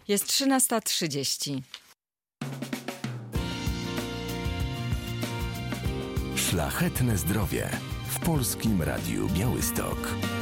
Jest 13:30. Szlachetne zdrowie w Polskim Radiu Białystok.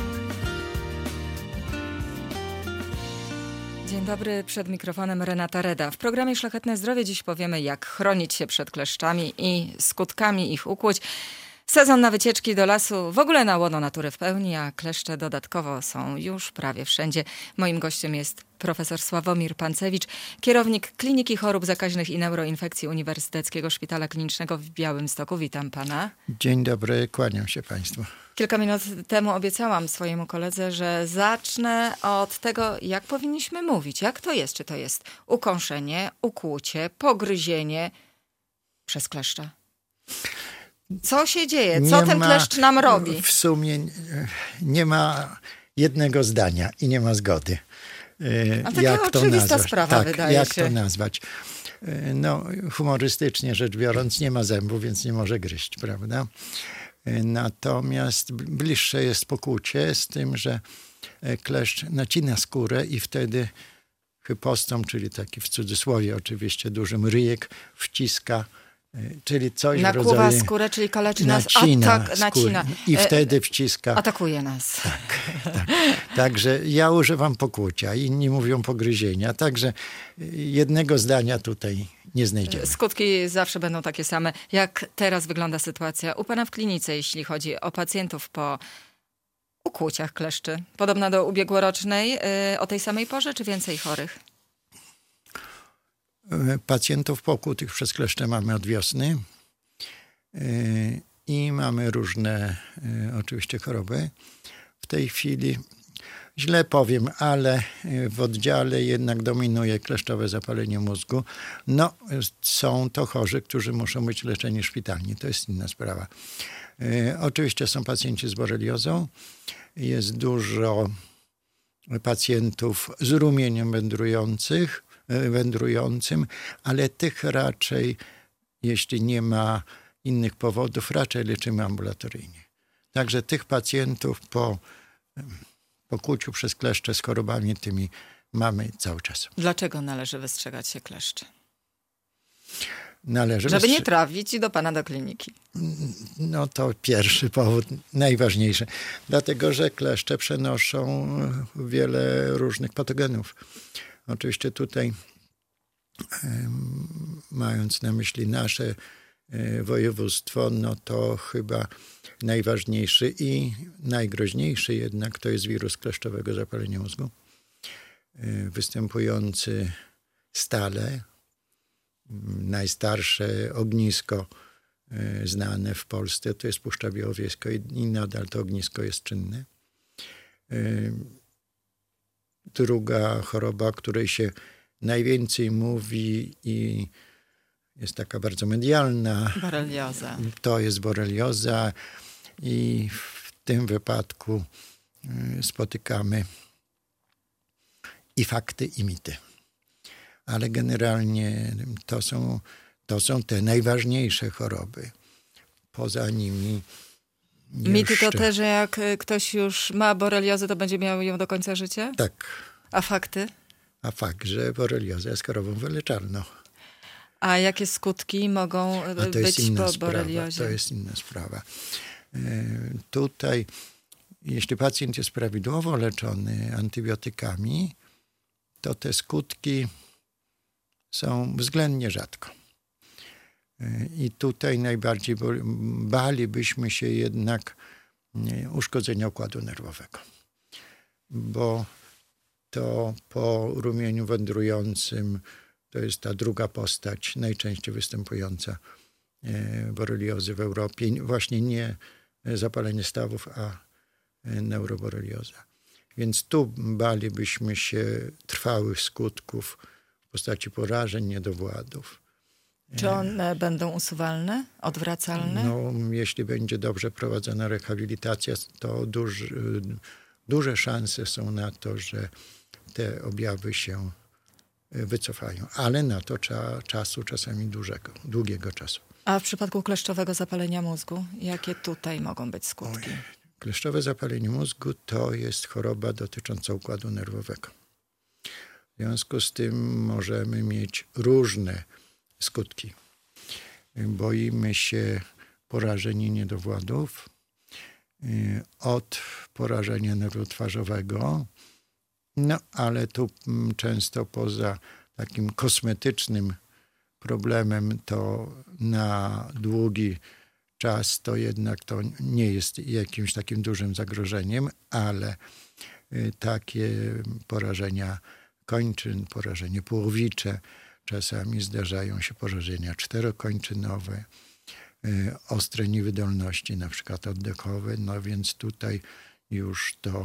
Dzień dobry, przed mikrofonem Renata Reda. W programie Szlachetne Zdrowie dziś powiemy, jak chronić się przed kleszczami i skutkami ich ukłuć. Sezon na wycieczki do lasu, w ogóle na łono natury w pełni, a kleszcze dodatkowo są już prawie wszędzie. Moim gościem jest profesor Sławomir Pancewicz, kierownik Kliniki Chorób Zakaźnych i Neuroinfekcji Uniwersyteckiego Szpitala Klinicznego w Białymstoku. Witam pana. Dzień dobry, kłaniam się państwu. Kilka minut temu obiecałam swojemu koledze, że zacznę od tego, jak powinniśmy mówić. Jak to jest? Czy to jest ukąszenie, ukłucie, pogryzienie przez kleszcza? Co się dzieje? Co ten kleszcz nam robi? W sumie nie ma jednego zdania i nie ma zgody. A taka oczywista sprawa, wydaje jak się. to nazwać? No, humorystycznie rzecz biorąc, nie ma zębów, więc nie może gryźć, prawda? Natomiast bliższe jest pokłucie z tym, że kleszcz nacina skórę i wtedy hypostom, czyli taki w cudzysłowie oczywiście dużym ryjek, wciska, czyli coś w rodzaju... Nakłuwa skórę, czyli kaleczy nas, nacina. I wtedy wciska. Atakuje nas. Tak. Także ja używam pokłucia, inni mówią pogryzienia. Także jednego zdania tutaj nie znajdziemy. Skutki zawsze będą takie same. Jak teraz wygląda sytuacja u pana w klinice, jeśli chodzi o pacjentów po ukłuciach kleszczy? Podobna do ubiegłorocznej, o tej samej porze, czy więcej chorych? Pacjentów pokłutych przez kleszcze mamy od wiosny i mamy różne oczywiście choroby. W tej chwili źle powiem, ale w oddziale jednak dominuje kleszczowe zapalenie mózgu. No, są to chorzy, którzy muszą być leczeni szpitalnie. To jest inna sprawa. Oczywiście są pacjenci z boreliozą. Jest dużo pacjentów z rumieniem wędrującym, ale tych raczej, jeśli nie ma innych powodów, raczej leczymy ambulatoryjnie. Także tych pacjentów po pokłuciu przez kleszcze z chorobami tymi mamy cały czas. Dlaczego należy wystrzegać się kleszczy? Żeby nie trafić do pana do kliniki. No to pierwszy powód, najważniejszy. Dlatego, że kleszcze przenoszą wiele różnych patogenów. Oczywiście tutaj, mając na myśli nasze województwo, no to chyba najważniejszy i najgroźniejszy jednak to jest wirus kleszczowego zapalenia mózgu, występujący stale. Najstarsze ognisko znane w Polsce to jest Puszcza Białowieska i nadal to ognisko jest czynne. Druga choroba, o której się najwięcej mówi i jest taka bardzo medialna. Borelioza. To jest borelioza i w tym wypadku spotykamy i fakty, i mity. Ale generalnie to są te najważniejsze choroby. Poza nimi mity to te, że jak ktoś już ma boreliozę, to będzie miał ją do końca życia? Tak. A fakty? A fakt, że borelioza jest chorobą wyleczalną. A jakie skutki mogą być po boreliozie? To jest inna sprawa. Tutaj, jeśli pacjent jest prawidłowo leczony antybiotykami, to te skutki są względnie rzadko. I tutaj najbardziej balibyśmy się jednak uszkodzenia układu nerwowego. Bo to po rumieniu wędrującym to jest ta druga postać najczęściej występująca boreliozy w Europie. Właśnie nie zapalenie stawów, a neuroborelioza. Więc tu balibyśmy się trwałych skutków w postaci porażeń, niedowładów. Czy one będą usuwalne, odwracalne? No, jeśli będzie dobrze prowadzona rehabilitacja, to duże szanse są na to, że te objawy się wycofają. Ale na to trzeba czasu, czasami długiego czasu. A w przypadku kleszczowego zapalenia mózgu, jakie tutaj mogą być skutki? Kleszczowe zapalenie mózgu to jest choroba dotycząca układu nerwowego. związku z tym możemy mieć różne skutki. Boimy się porażenia niedowładów, od porażenia nerwu twarzowego, no ale tu często poza takim kosmetycznym problemem to na długi czas to jednak to nie jest jakimś takim dużym zagrożeniem, ale takie porażenia kończyn, porażenie połowicze, czasami zdarzają się porażenia czterokończynowe, ostre niewydolności, na przykład oddechowe, no więc tutaj już to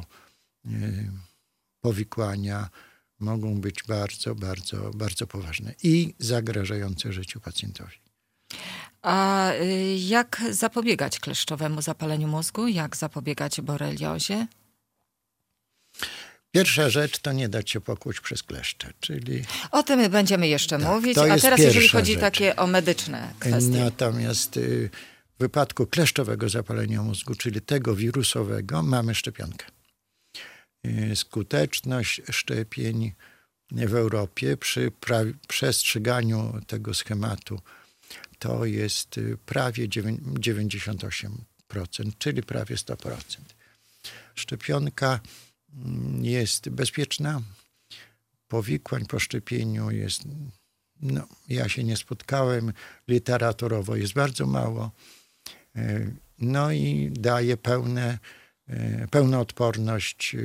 powikłania mogą być bardzo, bardzo, bardzo poważne i zagrażające życiu pacjentowi. A jak zapobiegać kleszczowemu zapaleniu mózgu? Jak zapobiegać boreliozie? Pierwsza rzecz to nie dać się pokłuć przez kleszcze, czyli... O tym będziemy jeszcze mówić, to a jest teraz jeżeli pierwsza chodzi rzecz. takie o medyczne kwestie. Natomiast w wypadku kleszczowego zapalenia mózgu, czyli tego wirusowego, mamy szczepionkę. Skuteczność szczepień w Europie przy przestrzeganiu tego schematu to jest prawie 98%, czyli prawie 100%. Szczepionka jest bezpieczna. Powikłań po szczepieniu jest, no, ja się nie spotkałem, literaturowo jest bardzo mało. No i daje pełną odporność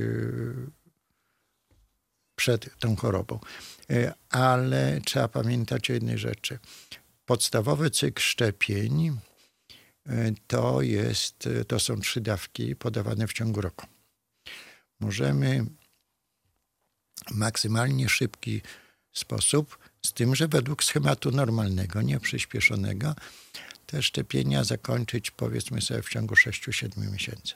przed tą chorobą. Ale trzeba pamiętać o jednej rzeczy. Podstawowy cykl szczepień to są 3 dawki podawane w ciągu roku. Możemy w maksymalnie szybki sposób, z tym, że według schematu normalnego, nie przyspieszonego, te szczepienia zakończyć, powiedzmy sobie, w ciągu 6-7 miesięcy.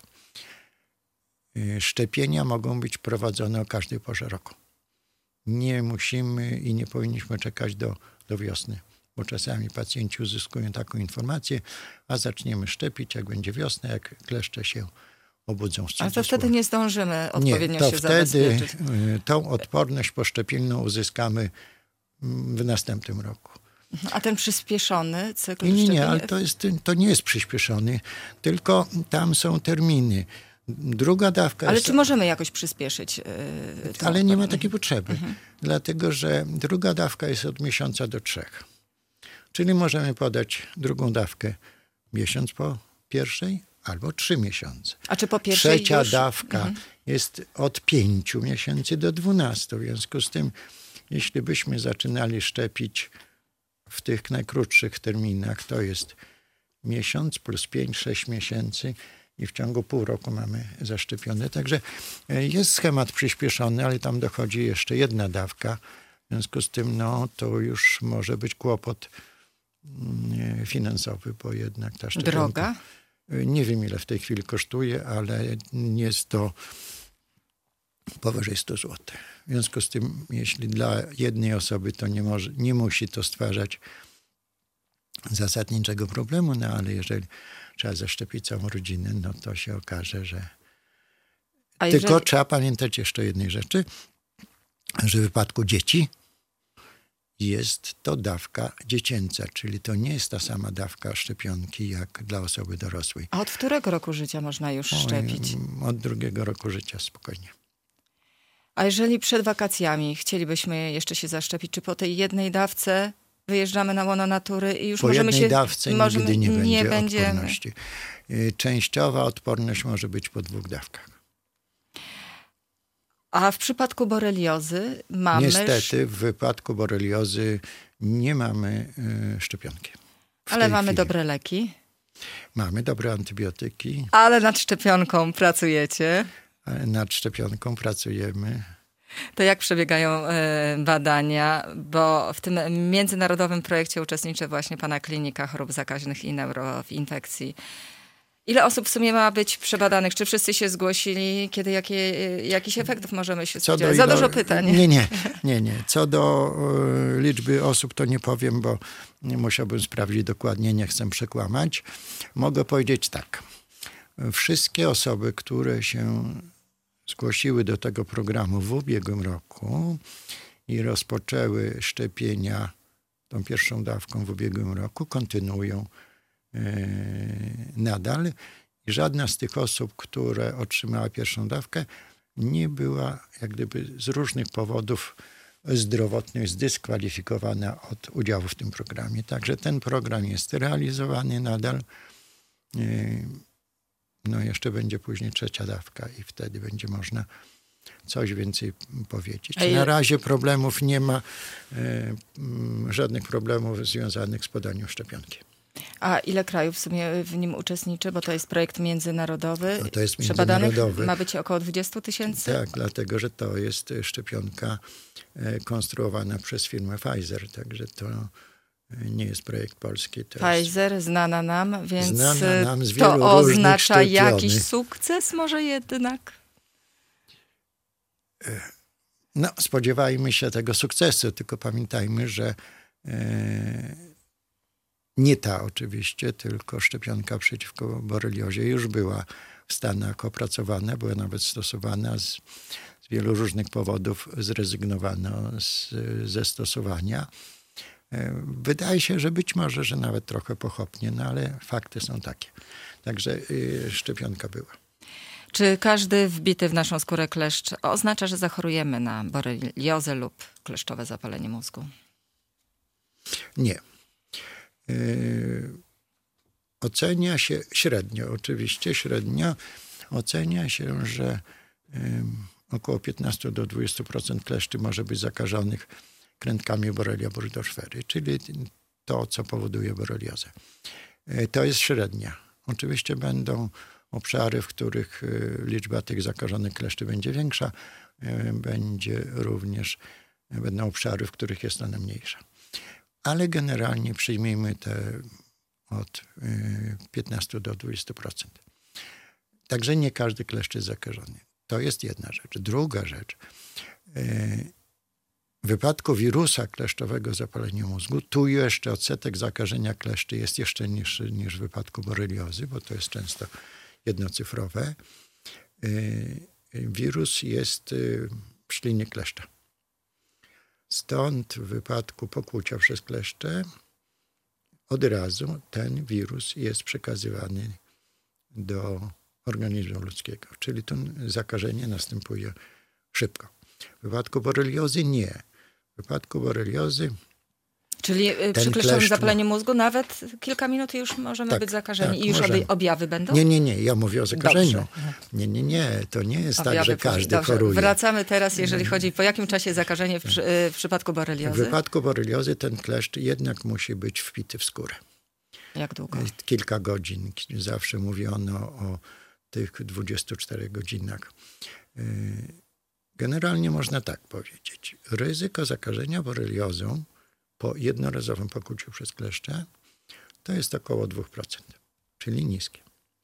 Szczepienia mogą być prowadzone o każdej porze roku. Nie musimy i nie powinniśmy czekać do wiosny, bo czasami pacjenci uzyskują taką informację, a zaczniemy szczepić, jak będzie wiosna, jak kleszcze się obudzą. Ale to wtedy nie zdążymy odpowiednio się zabezpieczyć. Wtedy tą odporność poszczepienną uzyskamy w następnym roku. A ten przyspieszony cykl szczepień? Nie, ale to nie jest przyspieszony, tylko tam są terminy. Druga dawka Ale jest... czy możemy jakoś przyspieszyć? Ale nie ma takiej potrzeby, dlatego że druga dawka jest od miesiąca do 3. Czyli możemy podać drugą dawkę miesiąc po pierwszej albo 3 miesiące. A czy po pierwszej Trzecia już? dawka jest od 5 miesięcy do 12. W związku z tym, jeśli byśmy zaczynali szczepić w tych najkrótszych terminach, to jest miesiąc plus 5-6 miesięcy i w ciągu pół roku mamy zaszczepione. Także jest schemat przyspieszony, ale tam dochodzi jeszcze 1 dawka. W związku z tym to już może być kłopot finansowy, bo jednak ta szczepionka... Droga? Nie wiem, ile w tej chwili kosztuje, ale jest to powyżej 100 zł. W związku z tym, jeśli dla jednej osoby to nie musi to stwarzać zasadniczego problemu, ale jeżeli trzeba zaszczepić całą rodzinę, to się okaże, że... Tylko trzeba pamiętać jeszcze o jednej rzeczy, że w wypadku dzieci jest to dawka dziecięca, czyli to nie jest ta sama dawka szczepionki jak dla osoby dorosłej. A od którego roku życia można już szczepić? Od 2 roku życia spokojnie. A jeżeli przed wakacjami chcielibyśmy jeszcze się zaszczepić, czy po tej 1 dawce wyjeżdżamy na łono natury i już możemy się... Po 1 dawce nigdy nie będzie odporności. Częściowa odporność może być po 2 dawkach. A w przypadku boreliozy mamy... Niestety w wypadku boreliozy nie mamy szczepionki. Ale mamy dobre leki. Mamy dobre antybiotyki. Ale nad szczepionką pracujecie. Nad szczepionką pracujemy. To jak przebiegają badania? Bo w tym międzynarodowym projekcie uczestniczy właśnie Pana Klinika Chorób Zakaźnych i Neuroinfekcji. Ile osób w sumie ma być przebadanych? Czy wszyscy się zgłosili? Kiedy jakichś efektów możemy się spodziewać? Za dużo pytań. Nie. Co do liczby osób to nie powiem, bo musiałbym sprawdzić dokładnie, nie chcę przekłamać. Mogę powiedzieć tak. Wszystkie osoby, które się zgłosiły do tego programu w ubiegłym roku i rozpoczęły szczepienia tą pierwszą dawką w ubiegłym roku, kontynuują nadal. I żadna z tych osób, które otrzymała pierwszą dawkę, nie była jak gdyby z różnych powodów zdrowotnych zdyskwalifikowana od udziału w tym programie. Także ten program jest realizowany nadal. No jeszcze będzie później trzecia dawka i wtedy będzie można coś więcej powiedzieć. Na razie problemów nie ma, żadnych problemów związanych z podaniem szczepionki. A ile krajów w sumie w nim uczestniczy? Bo to jest projekt międzynarodowy. No to jest Przebadanych międzynarodowy. ma być około 20 000? Tak, dlatego, że to jest szczepionka konstruowana przez firmę Pfizer, także to nie jest projekt polski. To Pfizer, jest znana nam, więc znana nam z wielu to różnych oznacza jakiś szczepionek. sukces może jednak? No, spodziewajmy się tego sukcesu, tylko pamiętajmy, że nie ta oczywiście, tylko szczepionka przeciwko boreliozie już była w Stanach opracowana, była nawet stosowana. Z wielu różnych powodów zrezygnowano ze stosowania. Wydaje się, że być może, że nawet trochę pochopnie, no ale fakty są takie. Także szczepionka była. Czy każdy wbity w naszą skórę kleszcz oznacza, że zachorujemy na boreliozę lub kleszczowe zapalenie mózgu? Nie. Ocenia się średnio, oczywiście średnio ocenia się, że około 15 do 20% kleszczy może być zakażonych krętkami Borrelia burgdorferi, czyli to, co powoduje boreliozę. To jest średnia. Oczywiście będą obszary, w których liczba tych zakażonych kleszczy będzie większa. Będą obszary, w których jest ona mniejsza. Ale generalnie przyjmijmy te od 15 do 20%. Także nie każdy kleszcz jest zakażony. To jest jedna rzecz. Druga rzecz. W wypadku wirusa kleszczowego zapalenia mózgu, tu jeszcze odsetek zakażenia kleszczy jest jeszcze niższy niż w wypadku boreliozy, bo to jest często jednocyfrowe. Wirus jest w ślinie kleszcza. Stąd w wypadku pokłucia przez kleszcze od razu ten wirus jest przekazywany do organizmu ludzkiego. Czyli to zakażenie następuje szybko. W wypadku boreliozy nie. W wypadku boreliozy czyli przy kleszczowym zapaleniu mózgu nawet kilka minut już możemy być zakażeni i już objawy będą? Nie, ja mówię o zakażeniu. Nie, to nie jest objawy tak, że każdy choruje. Wracamy teraz, jeżeli chodzi, po jakim czasie zakażenie w przypadku boreliozy? W wypadku boreliozy ten kleszcz jednak musi być wpity w skórę. Jak długo? Kilka godzin. Zawsze mówiono o tych 24 godzinach. Generalnie można tak powiedzieć. Ryzyko zakażenia boreliozą po jednorazowym pokłuciu przez kleszcze to jest około 2%, czyli niskie.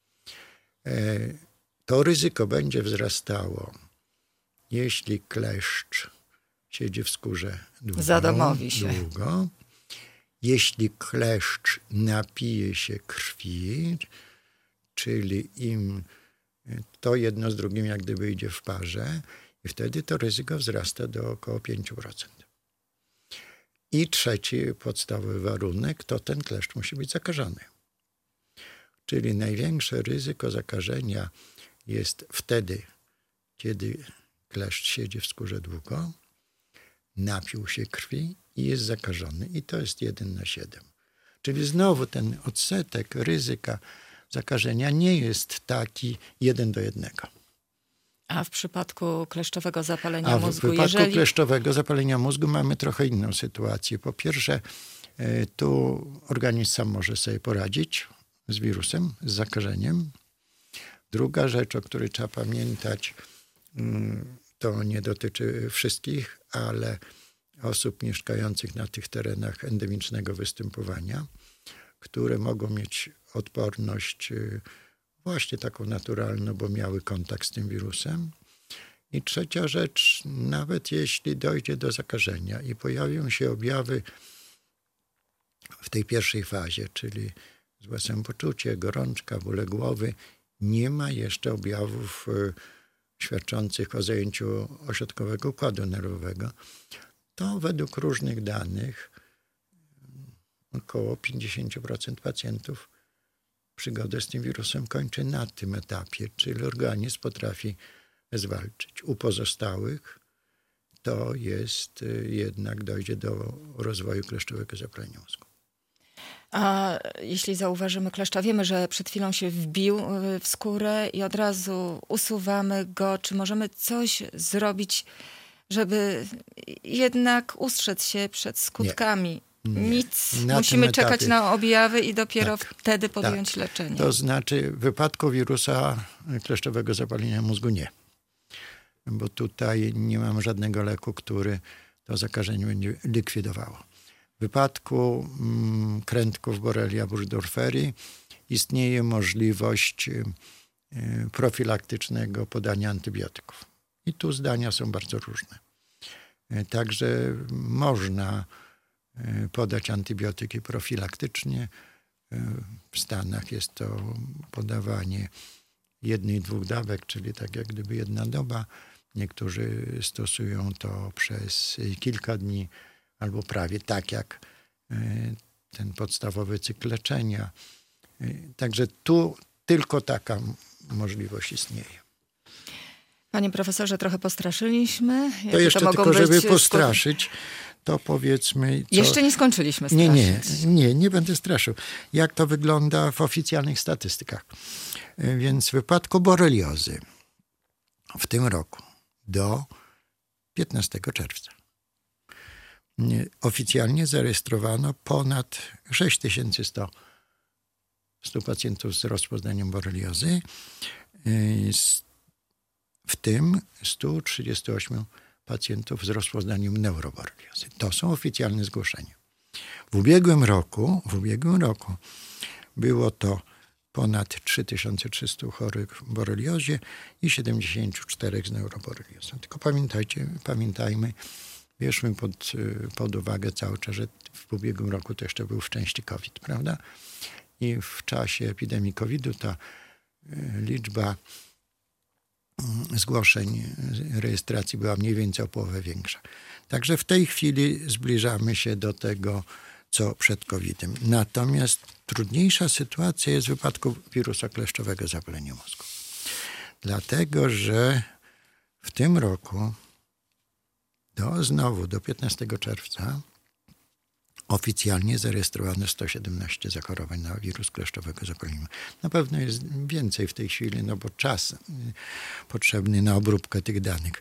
To ryzyko będzie wzrastało, jeśli kleszcz siedzi w skórze zadomowi się. długo, jeśli kleszcz napije się krwi, czyli im to jedno z drugim jak gdyby idzie w parze, i wtedy to ryzyko wzrasta do około 5%. I trzeci podstawowy warunek to ten kleszcz musi być zakażony. Czyli największe ryzyko zakażenia jest wtedy, kiedy kleszcz siedzi w skórze długo, napił się krwi i jest zakażony. I to jest 1 na 7. Czyli znowu ten odsetek ryzyka zakażenia nie jest taki 1 do 1. A w przypadku kleszczowego zapalenia mózgu? W przypadku kleszczowego zapalenia mózgu mamy trochę inną sytuację. Po pierwsze, tu organizm sam może sobie poradzić z wirusem, z zakażeniem. Druga rzecz, o której trzeba pamiętać, to nie dotyczy wszystkich, ale osób mieszkających na tych terenach endemicznego występowania, które mogą mieć odporność właśnie taką naturalną, bo miały kontakt z tym wirusem. I trzecia rzecz, nawet jeśli dojdzie do zakażenia i pojawią się objawy w tej pierwszej fazie, czyli złe samopoczucie, gorączka, bóle głowy, nie ma jeszcze objawów świadczących o zajęciu ośrodkowego układu nerwowego, to według różnych danych około 50% pacjentów przygodę z tym wirusem kończy na tym etapie, czyli organizm potrafi zwalczyć. U pozostałych to jest jednak dojdzie do rozwoju kleszczowego zapalenia mózgu. A jeśli zauważymy kleszcza, wiemy, że przed chwilą się wbił w skórę i od razu usuwamy go. Czy możemy coś zrobić, żeby jednak ustrzec się przed skutkami? Nie. Nic. Musimy czekać na objawy i dopiero wtedy podjąć leczenie. To znaczy w wypadku wirusa kleszczowego zapalenia mózgu nie. Bo tutaj nie mam żadnego leku, który to zakażenie będzie likwidowało. W wypadku krętków Borrelia burgdorferi istnieje możliwość profilaktycznego podania antybiotyków. I tu zdania są bardzo różne. Także można podać antybiotyki profilaktycznie. W Stanach jest to podawanie 1-2 dawek, czyli tak jak gdyby 1 doba. Niektórzy stosują to przez kilka dni albo prawie tak jak ten podstawowy cykl leczenia. Także tu tylko taka możliwość istnieje. Panie profesorze, trochę postraszyliśmy. To jeszcze to tylko, żeby postraszyć, to powiedzmy... Jeszcze nie skończyliśmy straszyć. Nie będę straszył. Jak to wygląda w oficjalnych statystykach. Więc w wypadku boreliozy w tym roku do 15 czerwca oficjalnie zarejestrowano ponad 6100 pacjentów z rozpoznaniem boreliozy, w tym 138 pacjentów z rozpoznaniem neuroboreliozy. To są oficjalne zgłoszenia. W ubiegłym roku było to ponad 3300 chorych w boreliozie i 74 z neuroboreliozą. Tylko pamiętajmy, bierzmy pod uwagę cały czas, że w ubiegłym roku to jeszcze był w części COVID, prawda? I w czasie epidemii COVID-u ta liczba zgłoszeń, rejestracji była mniej więcej o połowę większa. Także w tej chwili zbliżamy się do tego, co przed COVID-em. Natomiast trudniejsza sytuacja jest w wypadku wirusa kleszczowego zapalenia mózgu. Dlatego, że w tym roku do 15 czerwca oficjalnie zarejestrowano 117 zachorowań na wirus kleszczowego zapalenia mózgu. Na pewno jest więcej w tej chwili, bo czas potrzebny na obróbkę tych danych.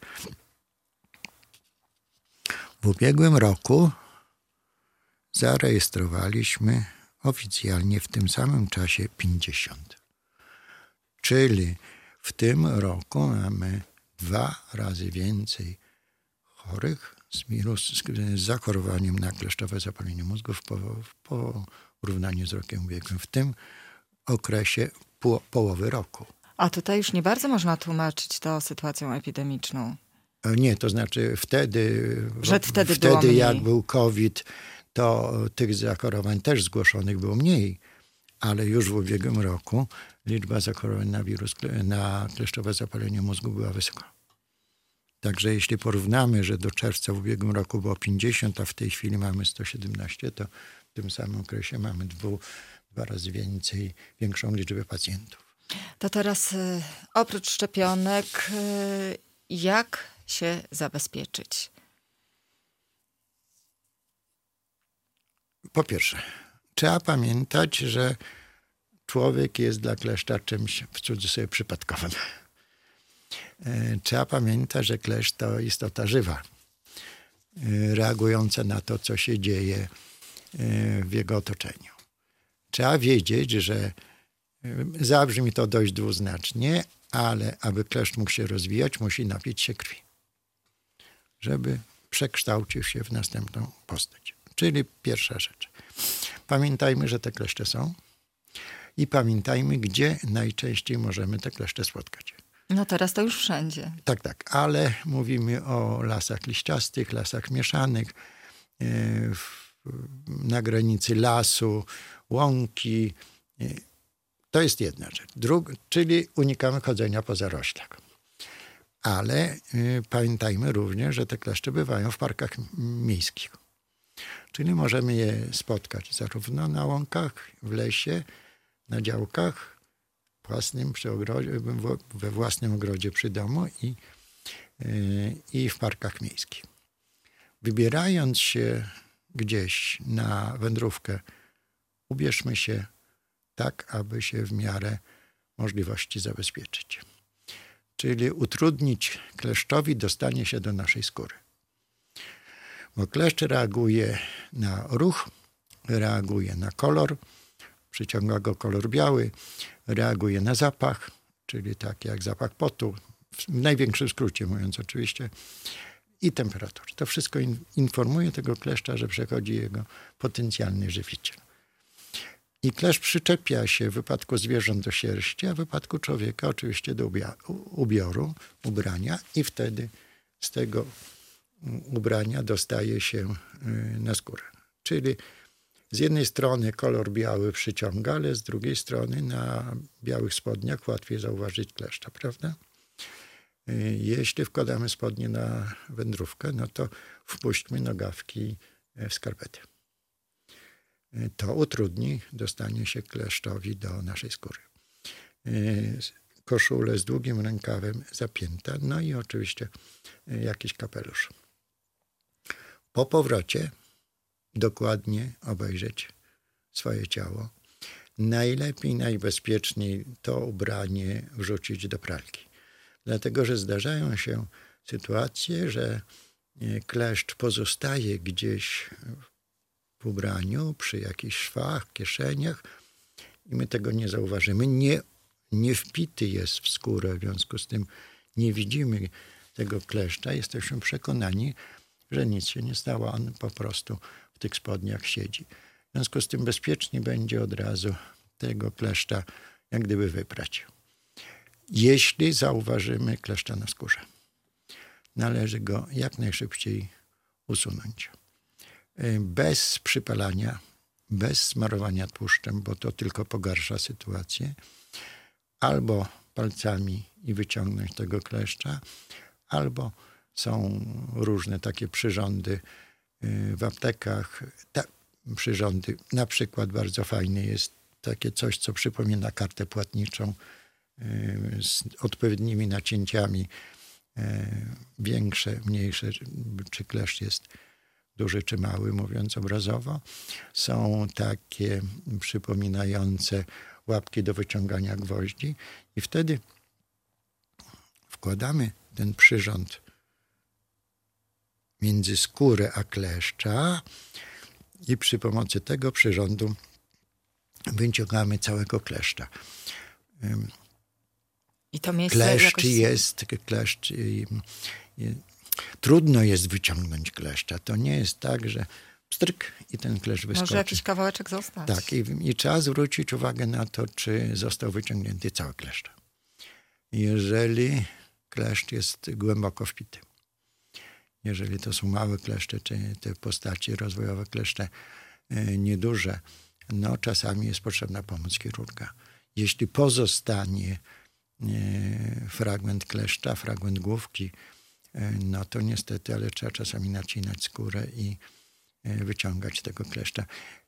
W ubiegłym roku zarejestrowaliśmy oficjalnie w tym samym czasie 50. Czyli w tym roku mamy 2 razy więcej chorych z zachorowaniem na kleszczowe zapalenie mózgu w porównaniu z rokiem ubiegłym. W tym okresie połowy roku. A tutaj już nie bardzo można tłumaczyć to sytuacją epidemiczną. Nie, to znaczy wtedy jak był COVID, to tych zachorowań też zgłoszonych było mniej, ale już w ubiegłym roku liczba zachorowań na kleszczowe zapalenie mózgu była wysoka. Także jeśli porównamy, że do czerwca w ubiegłym roku było 50, a w tej chwili mamy 117, to w tym samym okresie mamy 2 razy większą liczbę pacjentów. To teraz oprócz szczepionek, jak się zabezpieczyć? Po pierwsze, trzeba pamiętać, że człowiek jest dla kleszcza czymś w cudzysłowie przypadkowym. Trzeba pamiętać, że kleszcz to istota żywa, reagująca na to, co się dzieje w jego otoczeniu. Trzeba wiedzieć, że zabrzmi to dość dwuznacznie, ale aby kleszcz mógł się rozwijać, musi napić się krwi, żeby przekształcił się w następną postać. Czyli pierwsza rzecz. Pamiętajmy, że te kleszcze są i pamiętajmy, gdzie najczęściej możemy te kleszcze spotkać. No teraz to już wszędzie. Tak, ale mówimy o lasach liściastych, lasach mieszanych, na granicy lasu, łąki. To jest jedna rzecz. Czyli unikamy chodzenia po zaroślach. Ale pamiętajmy również, że te kleszcze bywają w parkach miejskich. Czyli możemy je spotkać zarówno na łąkach, w lesie, na działkach, we własnym ogrodzie przy domu i w parkach miejskich. Wybierając się gdzieś na wędrówkę, ubierzmy się tak, aby się w miarę możliwości zabezpieczyć. Czyli utrudnić kleszczowi dostanie się do naszej skóry. Bo kleszcz reaguje na ruch, reaguje na kolor, przyciąga go kolor biały, reaguje na zapach, czyli tak jak zapach potu, w największym skrócie mówiąc oczywiście, i temperaturę. To wszystko informuje tego kleszcza, że przechodzi jego potencjalny żywiciel. I kleszcz przyczepia się w wypadku zwierząt do sierści, a w wypadku człowieka oczywiście do ubrania i wtedy z tego ubrania dostaje się na skórę. Czyli z jednej strony kolor biały przyciąga, ale z drugiej strony na białych spodniach łatwiej zauważyć kleszcza, prawda? Jeśli wkładamy spodnie na wędrówkę, no to wpuśćmy nogawki w skarpety. To utrudni dostanie się kleszczowi do naszej skóry. Koszulę z długim rękawem zapięta, no i oczywiście jakiś kapelusz. Po powrocie dokładnie obejrzeć swoje ciało. Najlepiej, najbezpieczniej to ubranie wrzucić do pralki. Dlatego, że zdarzają się sytuacje, że kleszcz pozostaje gdzieś w ubraniu, przy jakichś szwach, kieszeniach i my tego nie zauważymy. Nie wpity jest w skórę, w związku z tym nie widzimy tego kleszcza. Jesteśmy przekonani, że nic się nie stało, on po prostu w tych spodniach siedzi. W związku z tym bezpiecznie będzie od razu tego kleszcza jak gdyby wyprać. Jeśli zauważymy kleszcza na skórze, należy go jak najszybciej usunąć. Bez przypalania, bez smarowania tłuszczem, bo to tylko pogarsza sytuację, albo palcami i wyciągnąć tego kleszcza, albo są różne takie przyrządy w aptekach. Przyrządy, na przykład bardzo fajne jest takie coś, co przypomina kartę płatniczą z odpowiednimi nacięciami, większe, mniejsze, czy kleszcz jest duży czy mały, mówiąc obrazowo. Są takie przypominające łapki do wyciągania gwoździ i wtedy wkładamy ten przyrząd między skórę a kleszcza i przy pomocy tego przyrządu wyciągamy całego kleszcza. I to miejsce kleszcz trudno jest wyciągnąć kleszcza. To nie jest tak, że pstryk i ten kleszcz wyskoczy. Może jakiś kawałeczek zostać. Tak, i trzeba zwrócić uwagę na to, czy został wyciągnięty cały kleszcz. Jeżeli kleszcz jest głęboko wpity, jeżeli to są małe kleszcze, czy te postaci rozwojowe kleszcze nieduże, no czasami jest potrzebna pomoc chirurga. Jeśli pozostanie fragment kleszcza, fragment główki, no to niestety, ale trzeba czasami nacinać skórę i wyciągać tego kleszcza.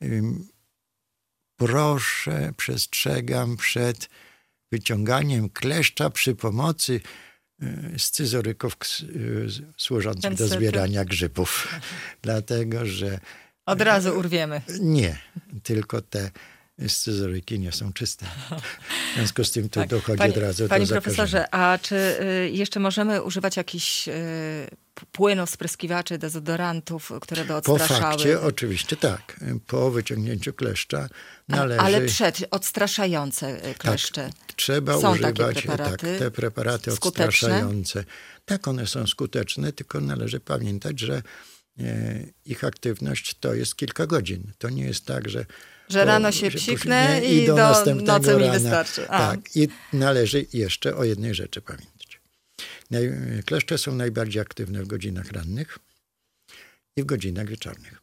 Proszę, przestrzegam przed wyciąganiem kleszcza przy pomocy scyzoryków służących do zbierania grzybów. Dlatego, że... Od razu urwiemy. Nie, tylko te scyzoryki nie są czyste. W związku z tym tu dochodzi od razu do Panie zakażenia. profesorze, a czy jeszcze możemy używać jakichś płynów, spryskiwaczy, dezodorantów, które by odstraszały? Po fakcie oczywiście tak. Po wyciągnięciu kleszcza należy... Ale odstraszające kleszcze. Tak, trzeba są używać takie preparaty te preparaty odstraszające. Tak, one są skuteczne, tylko należy pamiętać, że ich aktywność to jest kilka godzin. To nie jest tak, że rano się psiknę i do nocy mi wystarczy. Tak, i należy jeszcze o jednej rzeczy pamiętać. Kleszcze są najbardziej aktywne w godzinach rannych i w godzinach wieczornych.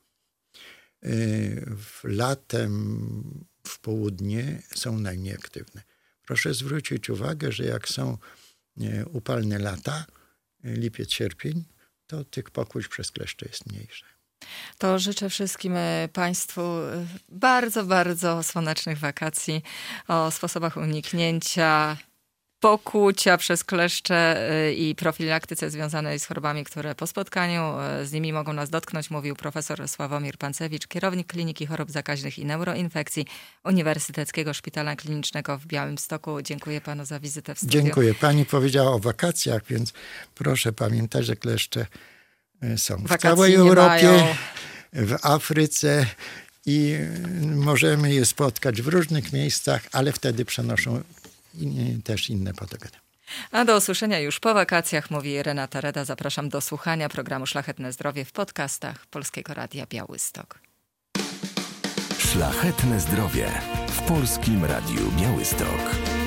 Latem, w południe są najmniej aktywne. Proszę zwrócić uwagę, że jak są upalne lata, lipiec, sierpień, to tych pokłuć przez kleszcze jest mniejsze. To życzę wszystkim Państwu bardzo, bardzo słonecznych wakacji, o sposobach uniknięcia pokłucia przez kleszcze i profilaktyce związanej z chorobami, które po spotkaniu z nimi mogą nas dotknąć, mówił profesor Sławomir Pancewicz, kierownik Kliniki Chorób Zakaźnych i Neuroinfekcji Uniwersyteckiego Szpitala Klinicznego w Białymstoku. Dziękuję panu za wizytę w studiu. Dziękuję. Pani powiedziała o wakacjach, więc proszę pamiętać, że kleszcze są w całej Europie, w Afryce i możemy je spotkać w różnych miejscach, ale wtedy przenoszą też inne patogeny. A do usłyszenia już po wakacjach, mówi Renata Reda. Zapraszam do słuchania programu Szlachetne Zdrowie w podcastach Polskiego Radia Białystok. Szlachetne Zdrowie w Polskim Radiu Białystok.